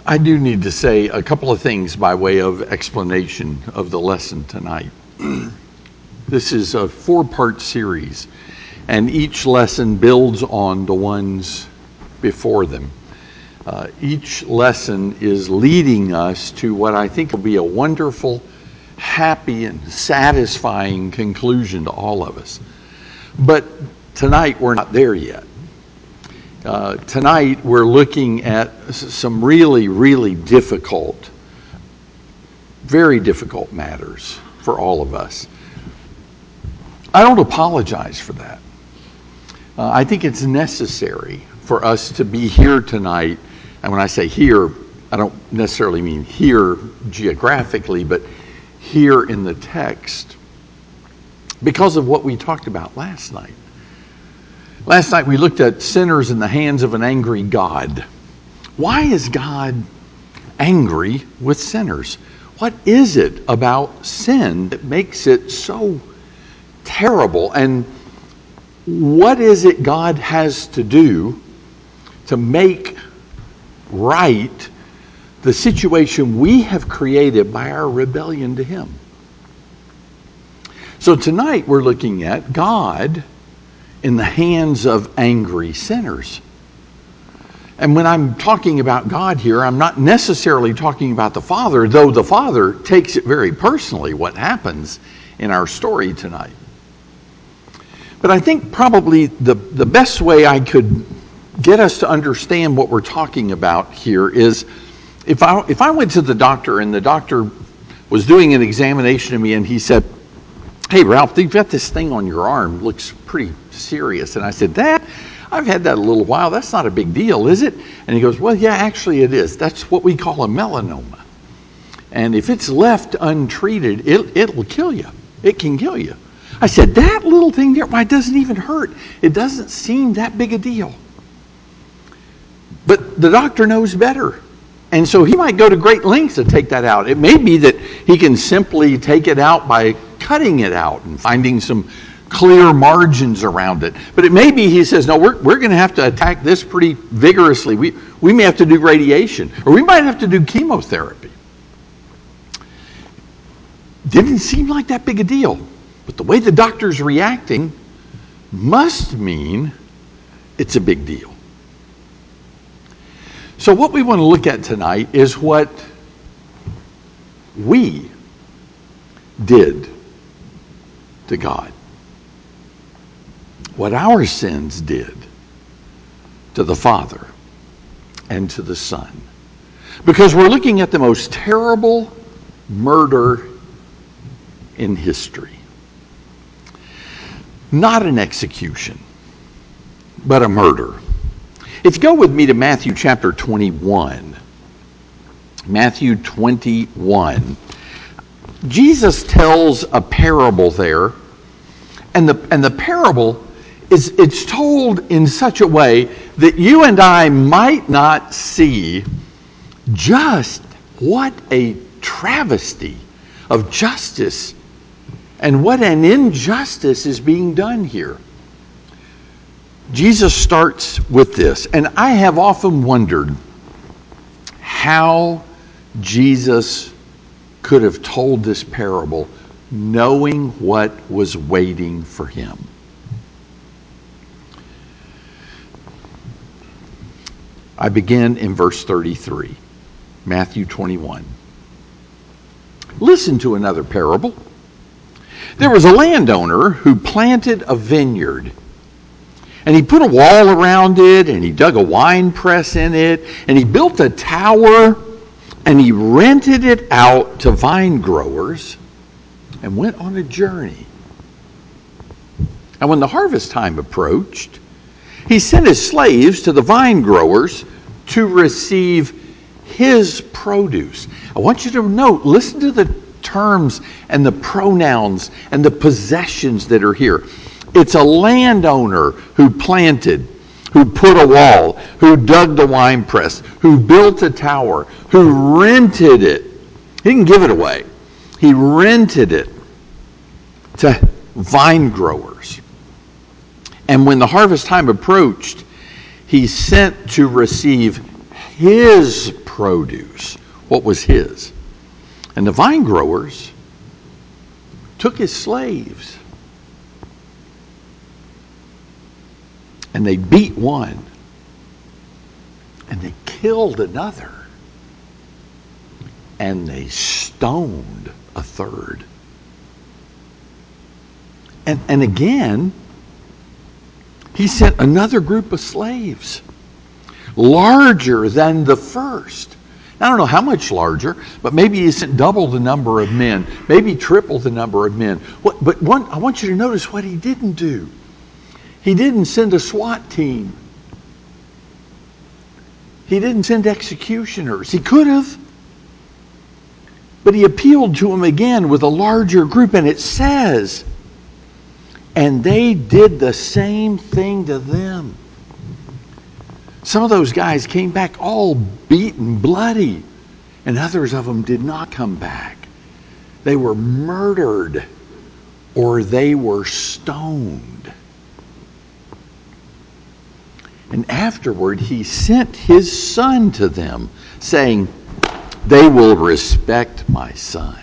I do need to say a couple of things by way of explanation of the lesson tonight. This is a 4-part series, and each lesson builds on the ones before them. Each lesson is leading us to what I think will be a wonderful, happy, and satisfying conclusion to all of us. But tonight we're not there yet. Tonight we're looking at some really, really difficult, very difficult matters for all of us. I don't apologize for that. I think it's necessary for us to be here tonight. And when I say here, I don't necessarily mean here geographically, but here in the text, because of what we talked about last night. Last night we looked at sinners in the hands of an angry God. Why is God angry with sinners? What is it about sin that makes it so terrible? And what is it God has to do to make right the situation we have created by our rebellion to Him? So tonight we're looking at God in the hands of angry sinners. And when I'm talking about God here, I'm not necessarily talking about the Father, though the Father takes it very personally, what happens in our story tonight. But I think probably the best way I could get us to understand what we're talking about here is if I went to the doctor and the doctor was doing an examination of me and he said, "Hey, Ralph, you've got this thing on your arm. Looks pretty serious." And I said, "I've had that a little while. That's not a big deal, is it?" And he goes, "Well, yeah, actually it is. That's what we call a melanoma. And if it's left untreated, it'll kill you. It can kill you." I said, "That little thing there, why, it doesn't even hurt. It doesn't seem that big a deal." But the doctor knows better. And so he might go to great lengths to take that out. It may be that he can simply take it out by cutting it out and finding some clear margins around it. But it may be he says, "No, we're going to have to attack this pretty vigorously. We may have to do radiation, or we might have to do chemotherapy." Didn't seem like that big a deal. But the way the doctor's reacting must mean it's a big deal. So what we want to look at tonight is what we did to God. What our sins did to the Father and to the Son. Because we're looking at the most terrible murder in history. Not an execution, but a murder. If you go with me to Matthew chapter 21. Matthew 21. Jesus tells a parable there, and the parable it's told in such a way that you and I might not see just what a travesty of justice and what an injustice is being done here. Jesus starts with this, and I have often wondered how Jesus could have told this parable knowing what was waiting for him. I begin in verse 33, Matthew 21. "Listen to another parable. There was a landowner who planted a vineyard, and he put a wall around it, and he dug a wine press in it, and he built a tower, and he rented it out to vine growers and went on a journey. And when the harvest time approached, he sent his slaves to the vine growers to receive his produce." I want you to note, listen to the terms and the pronouns and the possessions that are here. It's a landowner who planted, who put a wall, who dug the wine press, who built a tower, who rented it. He didn't give it away. He rented it to vine growers. And when the harvest time approached, he sent to receive his produce, what was his. And the vine growers took his slaves and they beat one and they killed another and they stoned a third. And again, he sent another group of slaves, larger than the first. I don't know how much larger, but maybe he sent double the number of men, maybe triple the number of men. I want you to notice what he didn't do. He didn't send a SWAT team. He didn't send executioners. He could have. But he appealed to them again with a larger group, and it says, and they did the same thing to them. Some of those guys came back all beaten, bloody, and others of them did not come back. They were murdered or they were stoned. And afterward, he sent his son to them, saying, they will respect my son.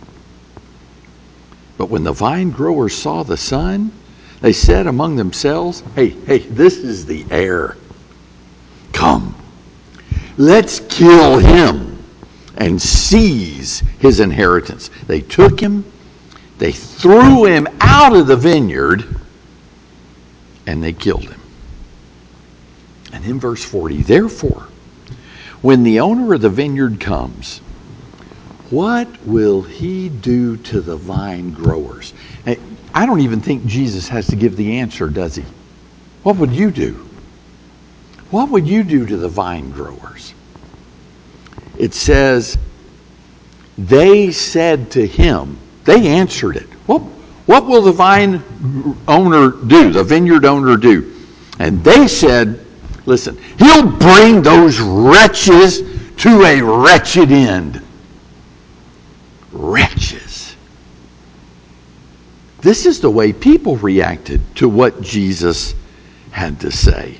But when the vine growers saw the son, they said among themselves, hey, this is the heir. Come, let's kill him and seize his inheritance. They took him, they threw him out of the vineyard, and they killed him. And in verse 40, therefore, when the owner of the vineyard comes, what will he do to the vine growers? I don't even think Jesus has to give the answer, does he? What would you do? What would you do to the vine growers? It says, they said to him, they answered it. What will the vine owner do, the vineyard owner do? And they said, listen, he'll bring those wretches to a wretched end. Wretches. This is the way people reacted to what Jesus had to say.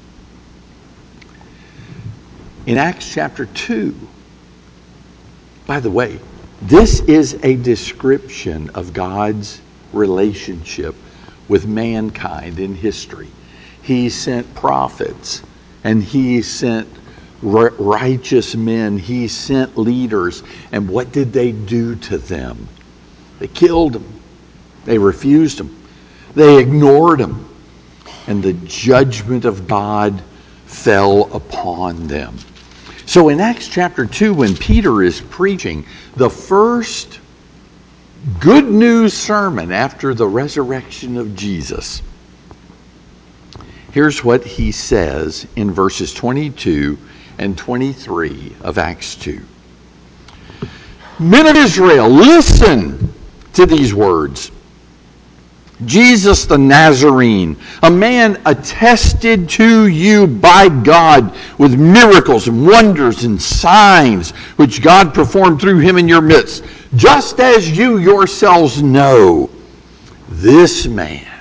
In Acts chapter 2, by the way, this is a description of God's relationship with mankind in history. He sent prophets, and he sent righteous men. He sent leaders. And what did they do to them? They killed them. They refused them. They ignored them. And the judgment of God fell upon them. So in Acts chapter 2, when Peter is preaching the first good news sermon after the resurrection of Jesus, here's what he says in verses 22 and 23 of Acts 2. Men of Israel, listen to these words. Jesus the Nazarene, a man attested to you by God with miracles and wonders and signs which God performed through him in your midst, just as you yourselves know, this man,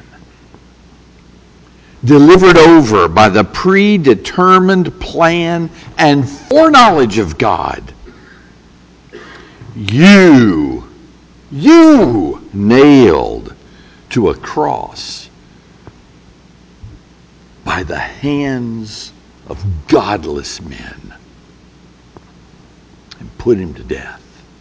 delivered over by the predetermined plan and foreknowledge of God, you nailed to a cross by the hands of godless men and put him to death.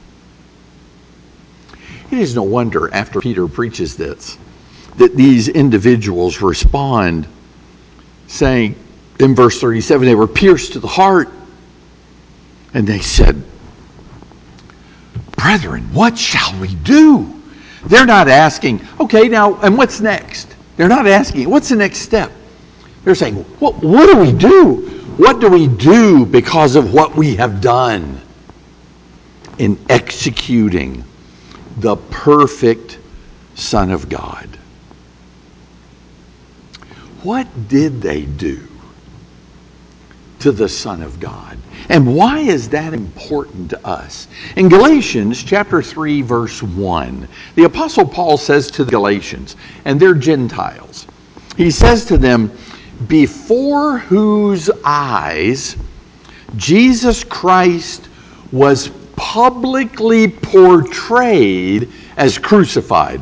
It is no wonder after Peter preaches this that these individuals respond saying in verse 37, they were pierced to the heart and they said, brethren, what shall we do? They're not asking, okay, now, and what's next? They're not asking, what's the next step? They're saying, what do we do? What do we do because of what we have done in executing the perfect Son of God? What did they do to the Son of God? And why is that important to us? In Galatians chapter 3, verse 1, the Apostle Paul says to the Galatians, and they're Gentiles, he says to them, before whose eyes Jesus Christ was publicly portrayed as crucified.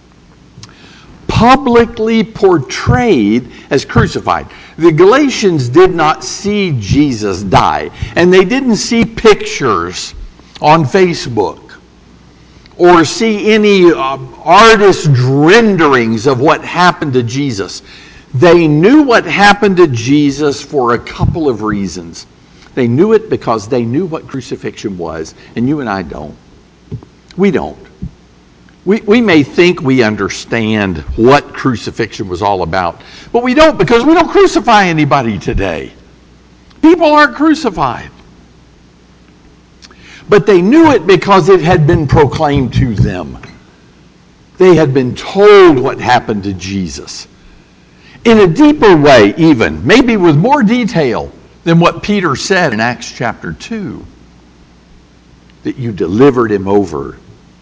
Publicly portrayed as crucified. The Galatians did not see Jesus die, and they didn't see pictures on Facebook or see any artist renderings of what happened to Jesus. They knew what happened to Jesus for a couple of reasons. They knew it because they knew what crucifixion was, and you and I don't. We don't. We may think we understand what crucifixion was all about, but we don't, because we don't crucify anybody today. People aren't crucified. But they knew it because it had been proclaimed to them. They had been told what happened to Jesus. In a deeper way, even, maybe with more detail than what Peter said in Acts chapter 2, that you delivered him over.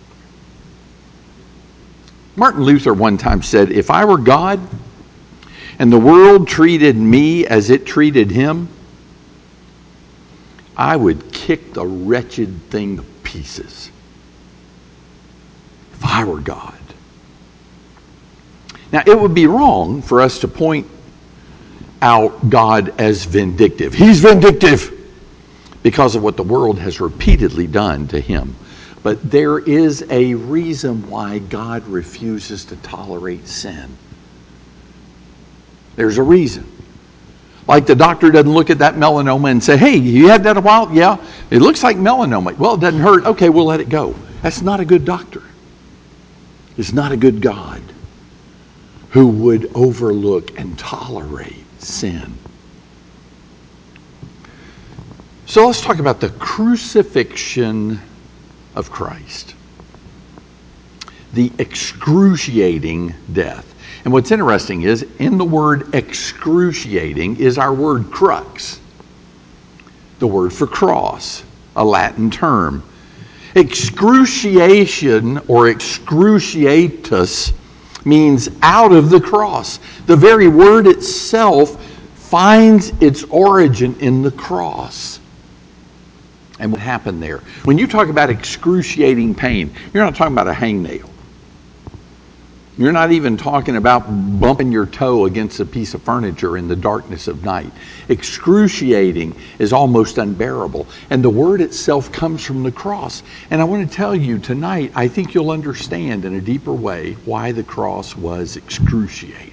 Martin Luther one time said, if I were God and the world treated me as it treated him, I would kick the wretched thing to pieces. If I were God. Now, it would be wrong for us to point out God as vindictive. He's vindictive because of what the world has repeatedly done to him. But there is a reason why God refuses to tolerate sin. There's a reason. Like the doctor doesn't look at that melanoma and say, hey, you had that a while? Yeah, it looks like melanoma. Well, it doesn't hurt. Okay, we'll let it go. That's not a good doctor. It's not a good God who would overlook and tolerate sin. So let's talk about the crucifixion of Christ. The excruciating death. And what's interesting is, in the word excruciating is our word crux. The word for cross, a Latin term. Excruciation or excruciatus means out of the cross. The very word itself finds its origin in the cross. And what happened there? When you talk about excruciating pain, you're not talking about a hangnail. You're not even talking about bumping your toe against a piece of furniture in the darkness of night. Excruciating is almost unbearable. And the word itself comes from the cross. And I want to tell you tonight, I think you'll understand in a deeper way why the cross was excruciating.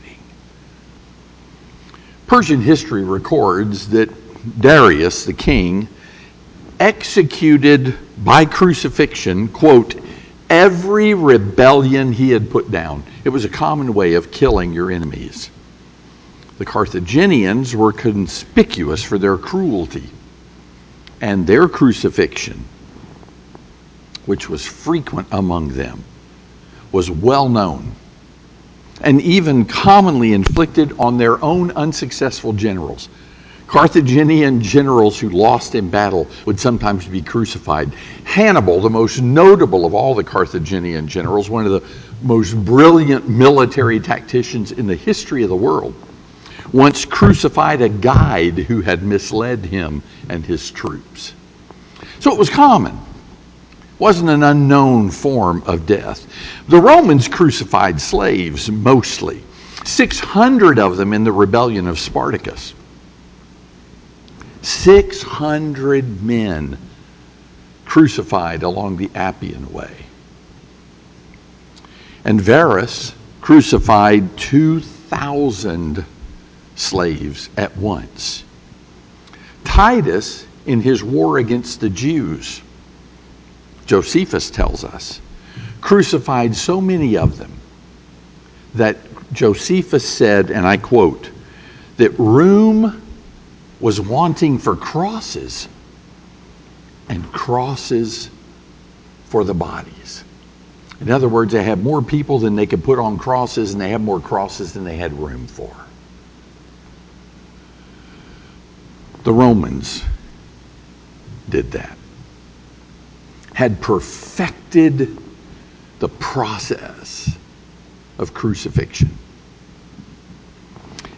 Persian history records that Darius, the king, executed by crucifixion, quote, every rebellion he had put down. It was a common way of killing your enemies. The Carthaginians were conspicuous for their cruelty, and their crucifixion, which was frequent among them, was well known and even commonly inflicted on their own unsuccessful generals. Carthaginian generals who lost in battle would sometimes be crucified. Hannibal, the most notable of all the Carthaginian generals, one of the most brilliant military tacticians in the history of the world, once crucified a guide who had misled him and his troops. So it was common. It wasn't an unknown form of death. The Romans crucified slaves mostly, 600 of them in the rebellion of Spartacus. 600 men crucified along the Appian Way. And Varus crucified 2,000 slaves at once. Titus, in his war against the Jews, Josephus tells us, crucified so many of them that Josephus said, and I quote, that room was wanting for crosses and crosses for the bodies. In other words, they had more people than they could put on crosses, and they had more crosses than they had room for. The Romans did that. Had perfected the process of crucifixion.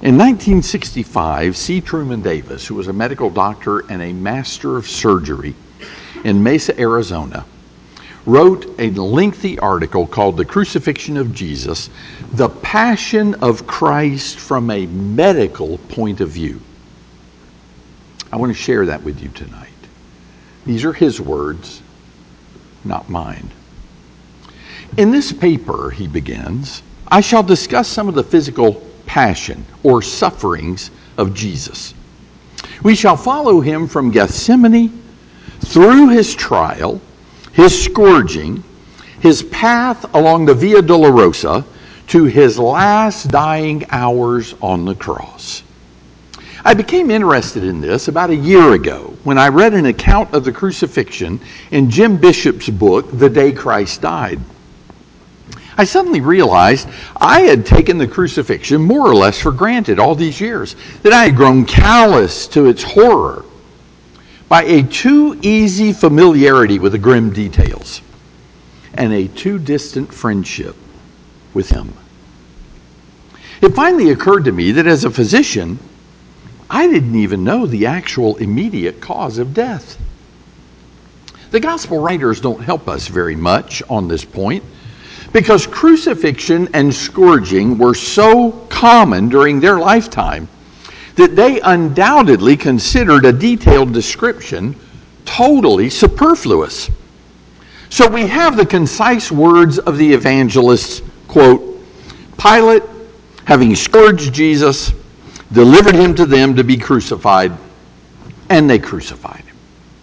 In 1965, C. Truman Davis, who was a medical doctor and a master of surgery in Mesa, Arizona, wrote a lengthy article called The Crucifixion of Jesus, the Passion of Christ from a Medical Point of View. I want to share that with you tonight. These are his words, not mine. In this paper, he begins, I shall discuss some of the physical passion or sufferings of Jesus. We shall follow him from Gethsemane through his trial, his scourging, his path along the Via Dolorosa to his last dying hours on the cross. I became interested in this about a year ago when I read an account of the crucifixion in Jim Bishop's book, The Day Christ Died. I suddenly realized I had taken the crucifixion more or less for granted all these years, that I had grown callous to its horror by a too easy familiarity with the grim details and a too distant friendship with him. It finally occurred to me that as a physician, I didn't even know the actual immediate cause of death. The gospel writers don't help us very much on this point because crucifixion and scourging were so common during their lifetime that they undoubtedly considered a detailed description totally superfluous. So we have the concise words of the evangelists, quote, Pilate, having scourged Jesus, delivered him to them to be crucified, and they crucified him.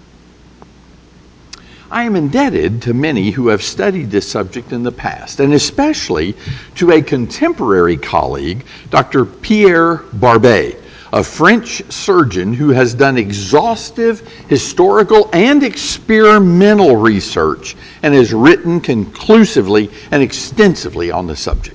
I am indebted to many who have studied this subject in the past, and especially to a contemporary colleague, Dr. Pierre Barbet, a French surgeon who has done exhaustive historical and experimental research and has written conclusively and extensively on the subject.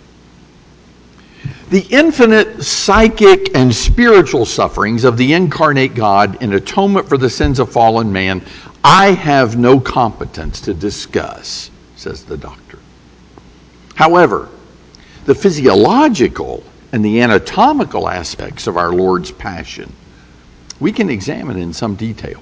The infinite psychic and spiritual sufferings of the incarnate God in atonement for the sins of fallen man, I have no competence to discuss, says the doctor. However, the physiological and the anatomical aspects of our Lord's passion, we can examine in some detail.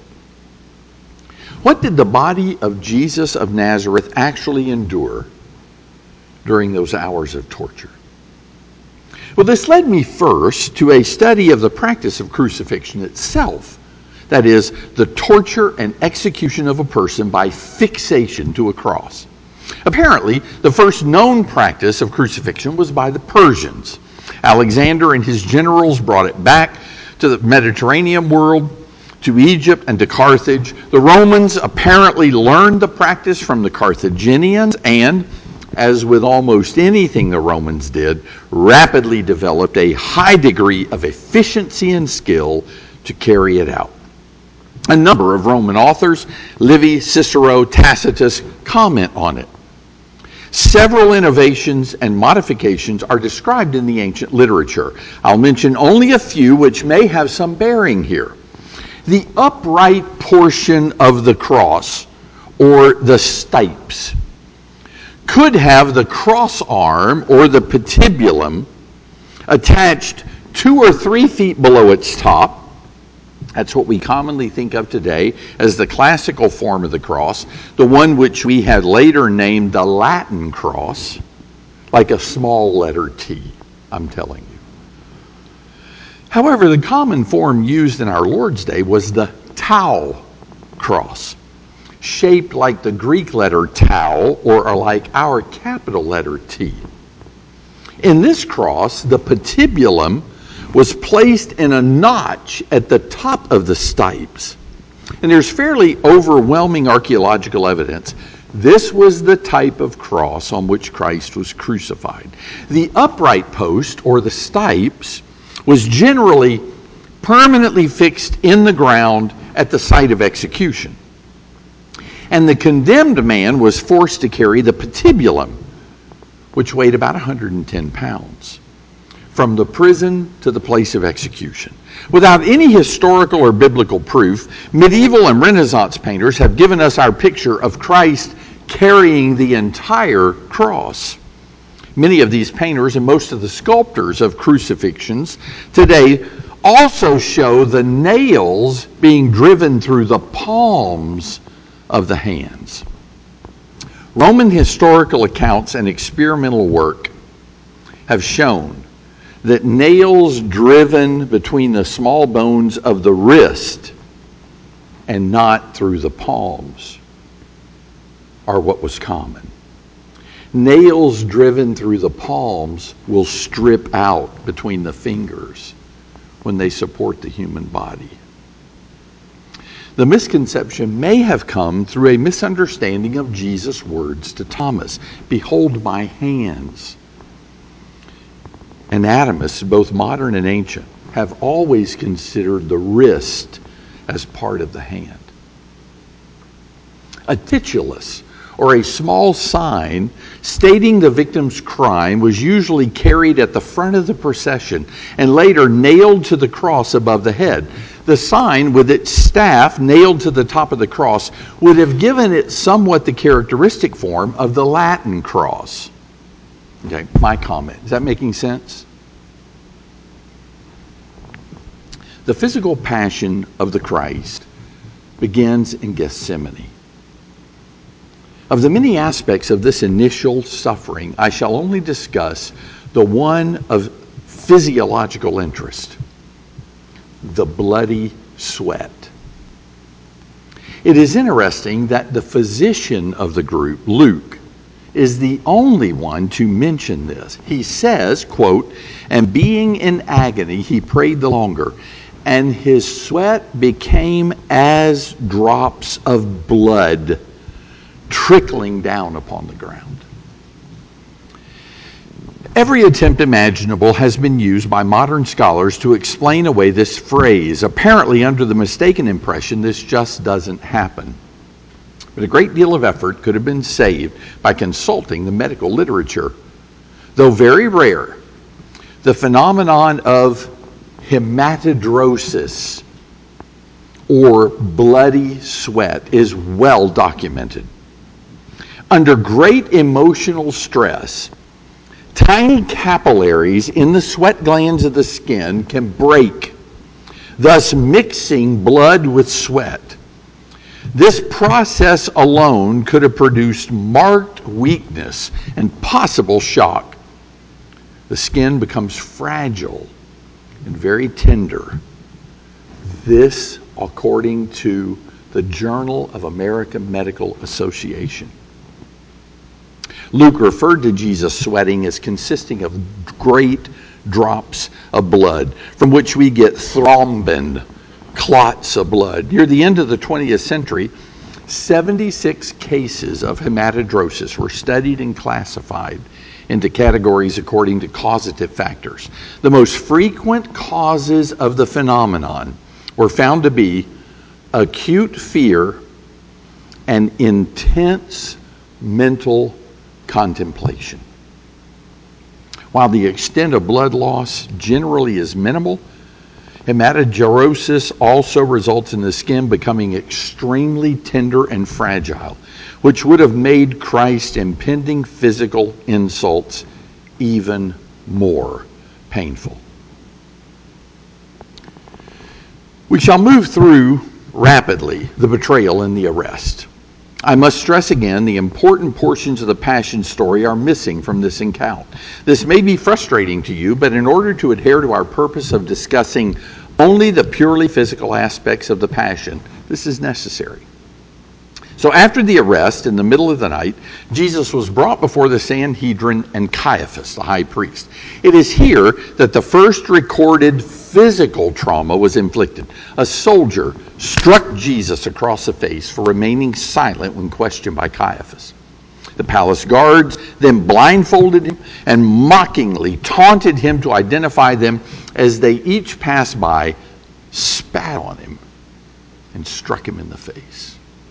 What did the body of Jesus of Nazareth actually endure during those hours of torture? Well, this led me first to a study of the practice of crucifixion itself. That is, the torture and execution of a person by fixation to a cross. Apparently, the first known practice of crucifixion was by the Persians. Alexander and his generals brought it back to the Mediterranean world, to Egypt and to Carthage. The Romans apparently learned the practice from the Carthaginians and, as with almost anything the Romans did, rapidly developed a high degree of efficiency and skill to carry it out. A number of Roman authors, Livy, Cicero, Tacitus, comment on it. Several innovations and modifications are described in the ancient literature. I'll mention only a few which may have some bearing here. The upright portion of the cross, or the stipes, could have the cross arm or the patibulum attached 2 or 3 feet below its top. That's what we commonly think of today as the classical form of the cross, the one which we had later named the Latin cross, like a small letter T, I'm telling you. However, the common form used in our Lord's day was the tau cross, shaped like the Greek letter tau or like our capital letter T. In this cross, the patibulum was placed in a notch at the top of the stipes. And there's fairly overwhelming archaeological evidence. This was the type of cross on which Christ was crucified. The upright post, or the stipes, was generally permanently fixed in the ground at the site of execution. And the condemned man was forced to carry the patibulum, which weighed about 110 pounds, from the prison to the place of execution. Without any historical or biblical proof, medieval and Renaissance painters have given us our picture of Christ carrying the entire cross. Many of these painters and most of the sculptors of crucifixions today also show the nails being driven through the palms of the hands. Roman historical accounts and experimental work have shown that nails driven between the small bones of the wrist and not through the palms are what was common. Nails driven through the palms will strip out between the fingers when they support the human body. The misconception may have come through a misunderstanding of Jesus' words to Thomas. Behold my hands. Anatomists, both modern and ancient, have always considered the wrist as part of the hand. A titulus, or a small sign stating the victim's crime, was usually carried at the front of the procession and later nailed to the cross above the head. The sign, with its staff nailed to the top of the cross, would have given it somewhat the characteristic form of the Latin cross. Okay, my comment. Is that making sense? The physical passion of the Christ begins in Gethsemane. Of the many aspects of this initial suffering, I shall only discuss the one of physiological interest, the bloody sweat. It is interesting that the physician of the group, Luke, is the only one to mention this. He says, quote, "And being in agony, he prayed the longer, and his sweat became as drops of blood trickling down upon the ground." Every attempt imaginable has been used by modern scholars to explain away this phrase, apparently under the mistaken impression this just doesn't happen. But a great deal of effort could have been saved by consulting the medical literature. Though very rare, the phenomenon of hematidrosis, or bloody sweat, is well documented. Under great emotional stress, tiny capillaries in the sweat glands of the skin can break, thus mixing blood with sweat. This process alone could have produced marked weakness and possible shock. The skin becomes fragile and very tender. This, according to the Journal of American Medical Association. Luke referred to Jesus sweating as consisting of great drops of blood, from which we get thrombin, clots of blood. Near the end of the 20th century, 76 cases of hematidrosis were studied and classified into categories according to causative factors. The most frequent causes of the phenomenon were found to be acute fear and intense mental contemplation. While the extent of blood loss generally is minimal, hematidrosis also results in the skin becoming extremely tender and fragile, which would have made Christ's impending physical insults even more painful. We shall move through rapidly the betrayal and the arrest. I must stress again, the important portions of the Passion story are missing from this account. This may be frustrating to you, but in order to adhere to our purpose of discussing only the purely physical aspects of the Passion, this is necessary. So after the arrest, in the middle of the night, Jesus was brought before the Sanhedrin and Caiaphas, the high priest. It is here that the first recorded physical trauma was inflicted. A soldier struck Jesus across the face for remaining silent when questioned by Caiaphas. The palace guards then blindfolded him and mockingly taunted him to identify them as they each passed by, spat on him, and struck him in the face.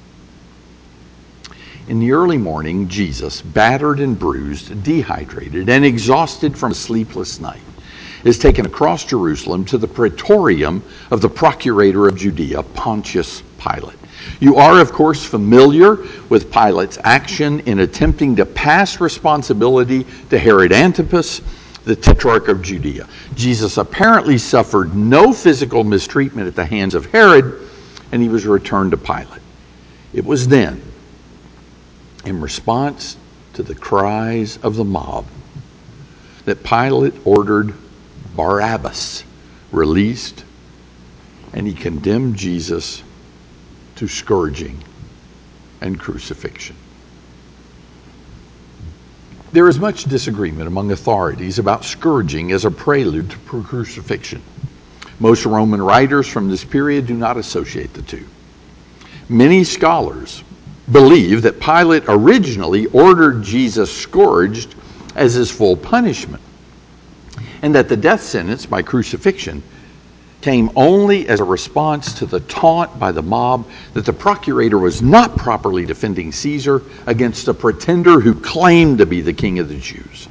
In the early morning, Jesus, battered and bruised, dehydrated, and exhausted from a sleepless night, is taken across Jerusalem to the praetorium of the procurator of Judea, Pontius Pilate. You are, of course, familiar with Pilate's action in attempting to pass responsibility to Herod Antipas, the Tetrarch of Judea. Jesus apparently suffered no physical mistreatment at the hands of Herod, and he was returned to Pilate. It was then, in response to the cries of the mob, that Pilate ordered Barabbas released, and he condemned Jesus to scourging and crucifixion. There is much disagreement among authorities about scourging as a prelude to crucifixion. Most Roman writers from this period do not associate the two. Many scholars believe that Pilate originally ordered Jesus scourged as his full punishment, and that the death sentence by crucifixion came only as a response to the taunt by the mob that the procurator was not properly defending Caesar against a pretender who claimed to be the king of the Jews.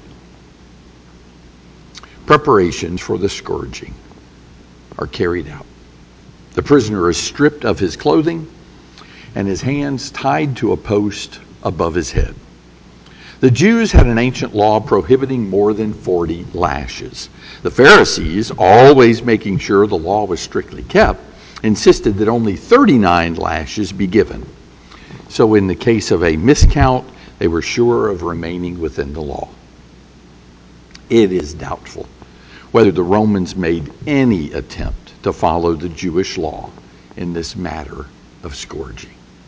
Preparations for the scourging are carried out. The prisoner is stripped of his clothing and his hands tied to a post above his head. The Jews had an ancient law prohibiting more than 40 lashes. The Pharisees, always making sure the law was strictly kept, insisted that only 39 lashes be given. So in the case of a miscount, they were sure of remaining within the law. It is doubtful whether the Romans made any attempt to follow the Jewish law in this matter of scourging.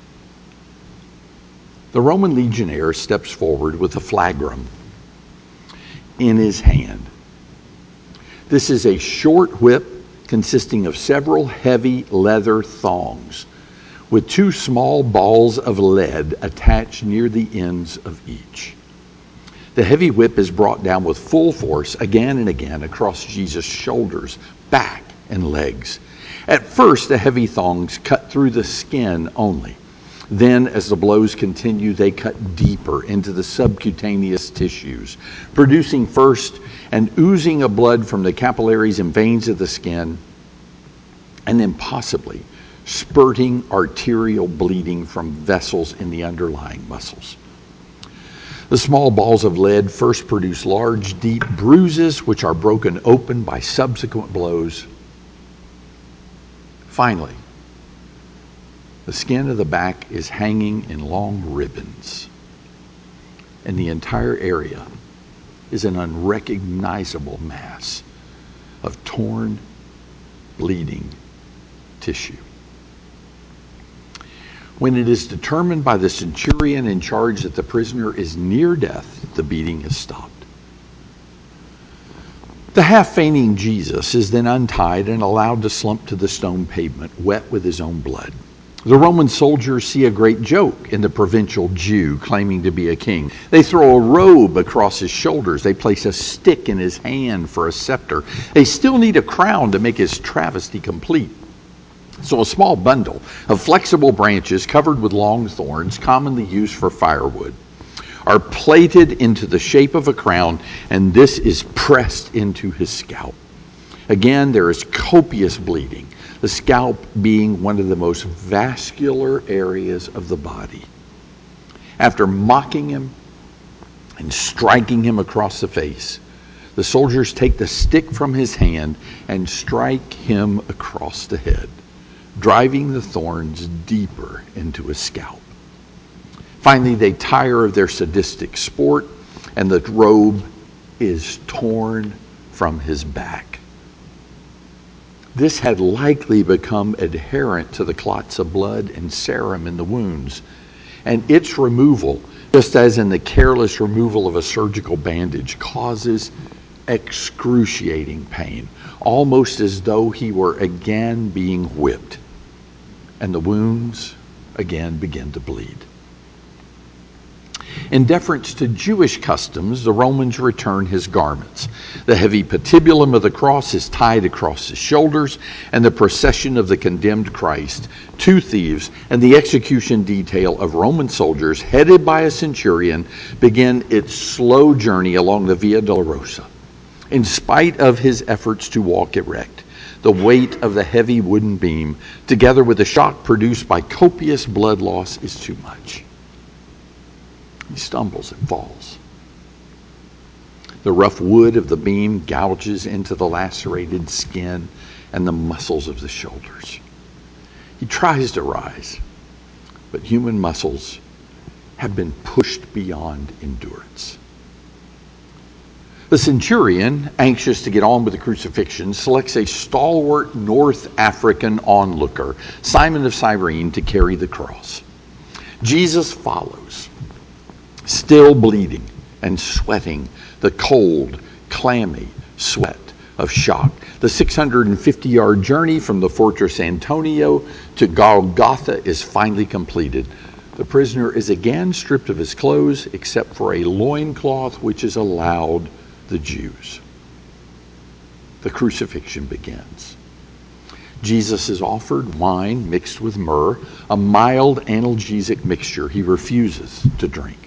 The Roman legionnaire steps forward with a flagrum in his hand. This is a short whip consisting of several heavy leather thongs with two small balls of lead attached near the ends of each. The heavy whip is brought down with full force again and again across Jesus' shoulders, back, and legs. At first, the heavy thongs cut through the skin only. Then, as the blows continue, they cut deeper into the subcutaneous tissues, producing first an oozing of blood from the capillaries and veins of the skin, and then possibly spurting arterial bleeding from vessels in the underlying muscles. The small balls of lead first produce large, deep bruises, which are broken open by subsequent blows. Finally, the skin of the back is hanging in long ribbons, and the entire area is an unrecognizable mass of torn, bleeding tissue. When it is determined by the centurion in charge that the prisoner is near death, the beating is stopped. The half-fainting Jesus is then untied and allowed to slump to the stone pavement, wet with his own blood. The Roman soldiers see a great joke in the provincial Jew claiming to be a king. They throw a robe across his shoulders. They place a stick in his hand for a scepter. They still need a crown to make his travesty complete. So a small bundle of flexible branches covered with long thorns, commonly used for firewood, are plaited into the shape of a crown, and this is pressed into his scalp. Again, there is copious bleeding, the scalp being one of the most vascular areas of the body. After mocking him and striking him across the face, the soldiers take the stick from his hand and strike him across the head, driving the thorns deeper into his scalp. Finally, they tire of their sadistic sport, and the robe is torn from his back. This had likely become adherent to the clots of blood and serum in the wounds, and its removal, just as in the careless removal of a surgical bandage, causes excruciating pain, almost as though he were again being whipped, and the wounds again begin to bleed. In deference to Jewish customs, the Romans return his garments. The heavy patibulum of the cross is tied across his shoulders, and the procession of the condemned Christ, two thieves, and the execution detail of Roman soldiers, headed by a centurion, begin its slow journey along the Via Dolorosa. In spite of his efforts to walk erect, The weight of the heavy wooden beam, together with the shock produced by copious blood loss, is too much. He stumbles and falls. The rough wood of the beam gouges into the lacerated skin and the muscles of the shoulders. He tries to rise, but human muscles have been pushed beyond endurance. The centurion, anxious to get on with the crucifixion, selects a stalwart North African onlooker, Simon of Cyrene, to carry the cross. Jesus follows, still bleeding and sweating the cold, clammy sweat of shock. The 650-yard journey from the Fortress Antonio to Golgotha is finally completed. The prisoner is again stripped of his clothes, except for a loincloth which is allowed the Jews. The crucifixion begins. Jesus is offered wine mixed with myrrh, a mild analgesic mixture he refuses to drink.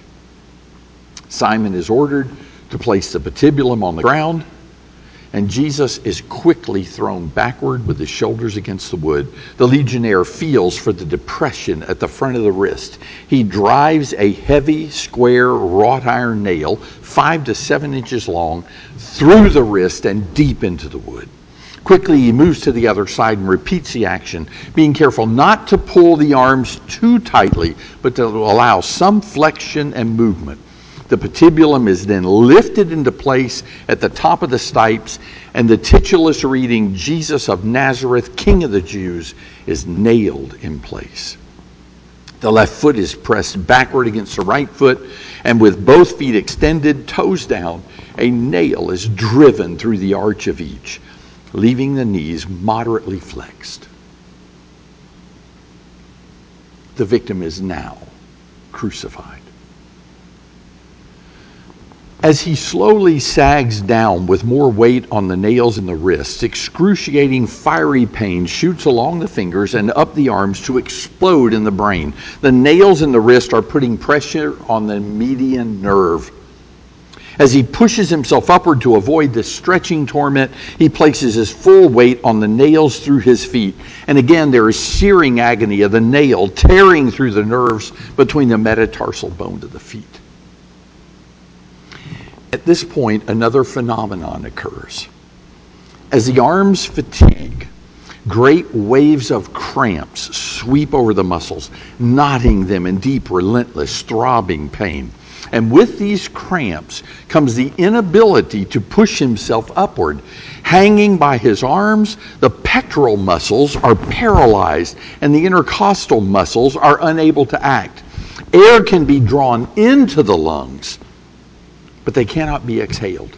Simon is ordered to place the patibulum on the ground, and Jesus is quickly thrown backward with his shoulders against the wood. The legionnaire feels for the depression at the front of the wrist. He drives a heavy, square, wrought iron nail, 5 to 7 inches long, through the wrist and deep into the wood. Quickly, he moves to the other side and repeats the action, being careful not to pull the arms too tightly, but to allow some flexion and movement. The patibulum is then lifted into place at the top of the stipes, and the titulus reading Jesus of Nazareth, King of the Jews, is nailed in place. The left foot is pressed backward against the right foot, and with both feet extended, toes down, a nail is driven through the arch of each, leaving the knees moderately flexed. The victim is now crucified. As he slowly sags down with more weight on the nails in the wrists, excruciating fiery pain shoots along the fingers and up the arms to explode in the brain. The nails in the wrist are putting pressure on the median nerve. As he pushes himself upward to avoid this stretching torment, he places his full weight on the nails through his feet. And again, there is searing agony of the nail tearing through the nerves between the metatarsal bone to the feet. At this point, another phenomenon occurs. As the arms fatigue, great waves of cramps sweep over the muscles, knotting them in deep, relentless, throbbing pain. And with these cramps comes the inability to push himself upward. Hanging by his arms, the pectoral muscles are paralyzed, and the intercostal muscles are unable to act. Air can be drawn into the lungs, but they cannot be exhaled.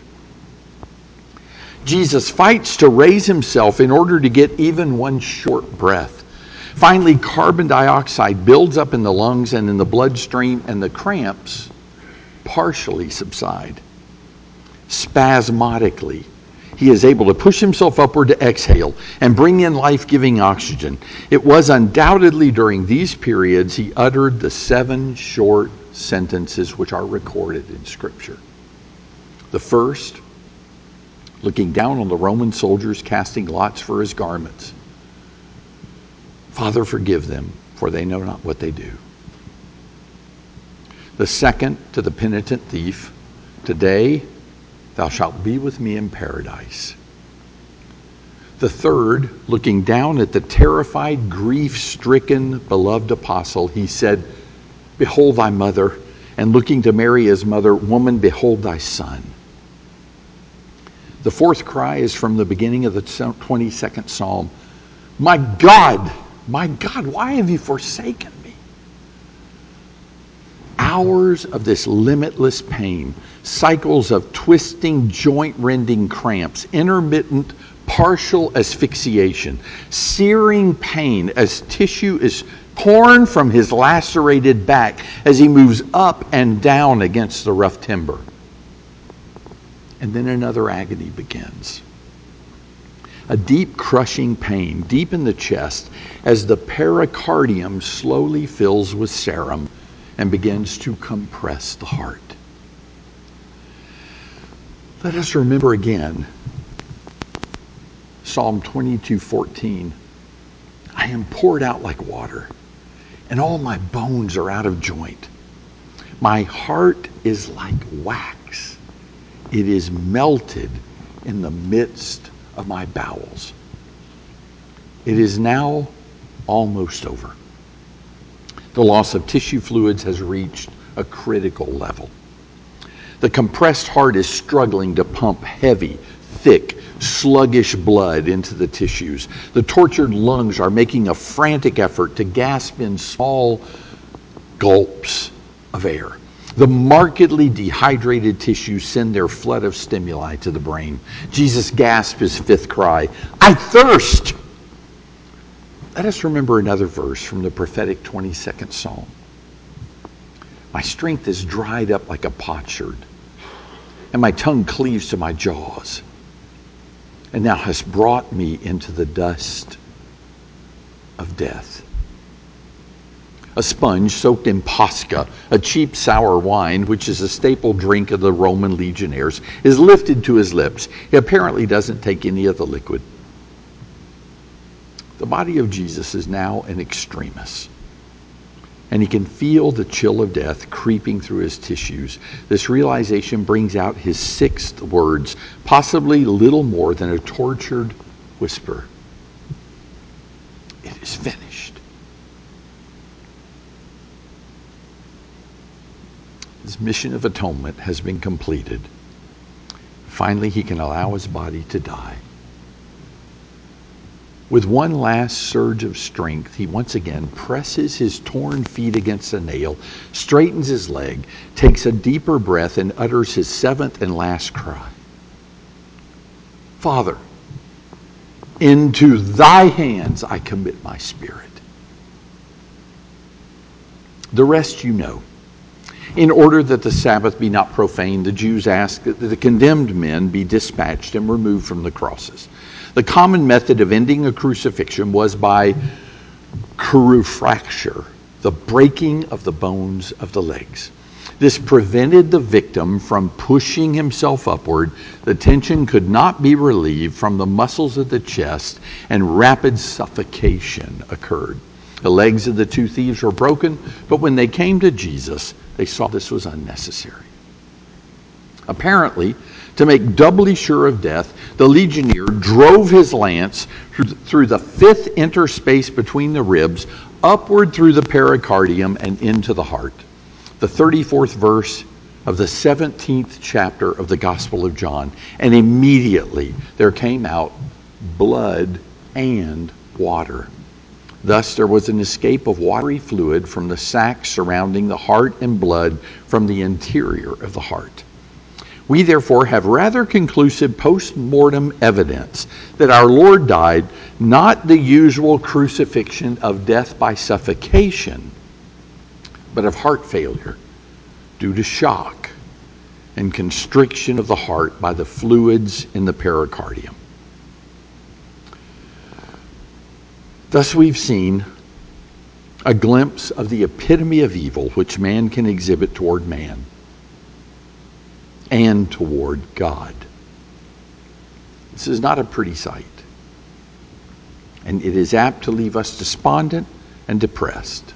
Jesus fights to raise himself in order to get even one short breath. Finally, carbon dioxide builds up in the lungs and in the bloodstream, and the cramps partially subside. Spasmodically, he is able to push himself upward to exhale and bring in life-giving oxygen. It was undoubtedly during these periods he uttered the 7 short sentences which are recorded in Scripture. The first, looking down on the Roman soldiers casting lots for his garments. Father, forgive them, for they know not what they do. The second, to the penitent thief, today thou shalt be with me in paradise. The third, looking down at the terrified, grief-stricken, beloved apostle, he said, behold thy mother, and looking to Mary his mother, woman, behold thy son. The fourth cry is from the beginning of the 22nd Psalm. My God, why have you forsaken me? Hours of this limitless pain, cycles of twisting, joint-rending cramps, intermittent, partial asphyxiation, searing pain as tissue is torn from his lacerated back as he moves up and down against the rough timber. And then another agony begins. A deep crushing pain deep in the chest as the pericardium slowly fills with serum and begins to compress the heart. Let us remember again, Psalm 22:14. I am poured out like water, and all my bones are out of joint. My heart is like wax. It is melted in the midst of my bowels. It is now almost over. The loss of tissue fluids has reached a critical level. The compressed heart is struggling to pump heavy, thick, sluggish blood into the tissues. The tortured lungs are making a frantic effort to gasp in small gulps of air. The markedly dehydrated tissues send their flood of stimuli to the brain. Jesus gasped his fifth cry, I thirst! Let us remember another verse from the prophetic 22nd Psalm. My strength is dried up like a potsherd, and my tongue cleaves to my jaws. And thou hast brought me into the dust of death. A sponge soaked in posca, a cheap sour wine, which is a staple drink of the Roman legionnaires, is lifted to his lips. He apparently doesn't take any of the liquid. The body of Jesus is now an extremis, and he can feel the chill of death creeping through his tissues. This realization brings out his sixth words, possibly little more than a tortured whisper. It is finished. His mission of atonement has been completed. Finally, he can allow his body to die. With one last surge of strength, he once again presses his torn feet against a nail, straightens his leg, takes a deeper breath, and utters his seventh and last cry. Father, into thy hands I commit my spirit. The rest you know. In order that the Sabbath be not profaned, the Jews asked that the condemned men be dispatched and removed from the crosses. The common method of ending a crucifixion was by crurifracture, the breaking of the bones of the legs. This prevented the victim from pushing himself upward. The tension could not be relieved from the muscles of the chest, and rapid suffocation occurred. The legs of the two thieves were broken, but when they came to Jesus, they saw this was unnecessary. Apparently, to make doubly sure of death, the legionnaire drove his lance through the fifth interspace between the ribs, upward through the pericardium and into the heart. The 34th verse of the 17th chapter of the Gospel of John. And immediately there came out blood and water. Thus there was an escape of watery fluid from the sac surrounding the heart and blood from the interior of the heart. We therefore have rather conclusive post-mortem evidence that our Lord died not the usual crucifixion of death by suffocation, but of heart failure due to shock and constriction of the heart by the fluids in the pericardium. Thus we've seen a glimpse of the epitome of evil which man can exhibit toward man and toward God. This is not a pretty sight, and it is apt to leave us despondent and depressed.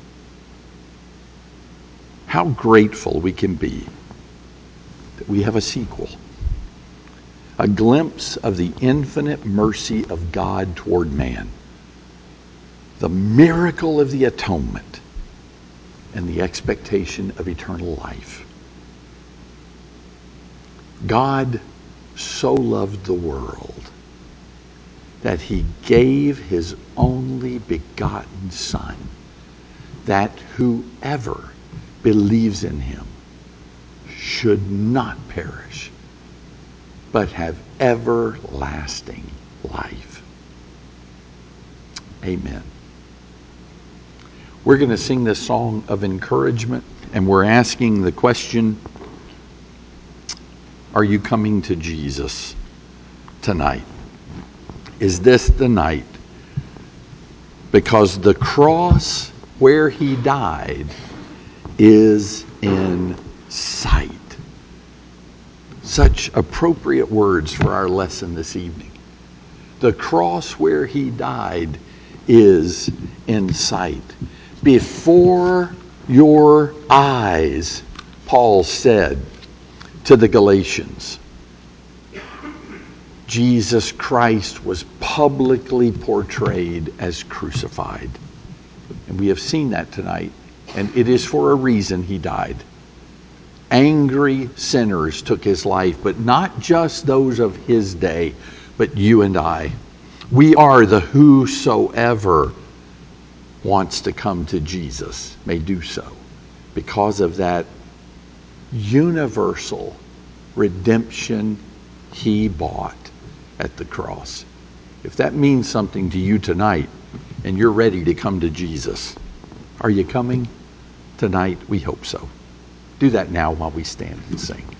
How grateful we can be that we have a sequel, a glimpse of the infinite mercy of God toward man, the miracle of the atonement, and the expectation of eternal life. God so loved the world that he gave his only begotten Son, that whoever believes in him should not perish, but have everlasting life. Amen. We're going to sing this song of encouragement, and we're asking the question, are you coming to Jesus tonight? Is this the night? Because the cross where he died is in sight. Such appropriate words for our lesson this evening. The cross where he died is in sight. Before your eyes, Paul said to the Galatians, Jesus Christ was publicly portrayed as crucified. And we have seen that tonight. And it is for a reason he died. Angry sinners took his life, but not just those of his day, but you and I. We are the whosoever wants to come to Jesus may do so because of that universal redemption he bought at the cross. If that means something to you tonight and you're ready to come to Jesus, are you coming tonight? We hope so. Do that now while we stand and sing.